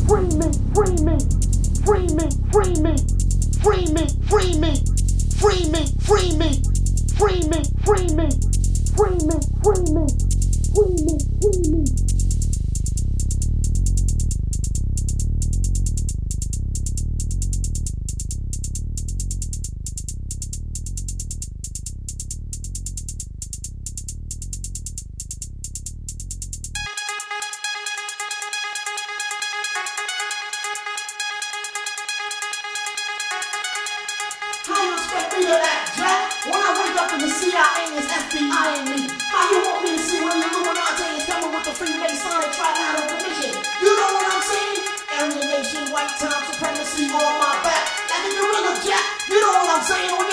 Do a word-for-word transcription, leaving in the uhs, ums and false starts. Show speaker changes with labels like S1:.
S1: Free me, free me, free me, free me, free me, free me, free me, free me, free me, free me, free me, free me, free me, free me.
S2: How you expect me to act, Jack? When I wake up in the C I A is F B I in me. How you want me to see when the Illuminati is coming with the Freemasonic Trilateral Commission? You know what I'm saying? Aryan nation, white time supremacy on my back. Like a gorilla, Jack. You know what I'm saying?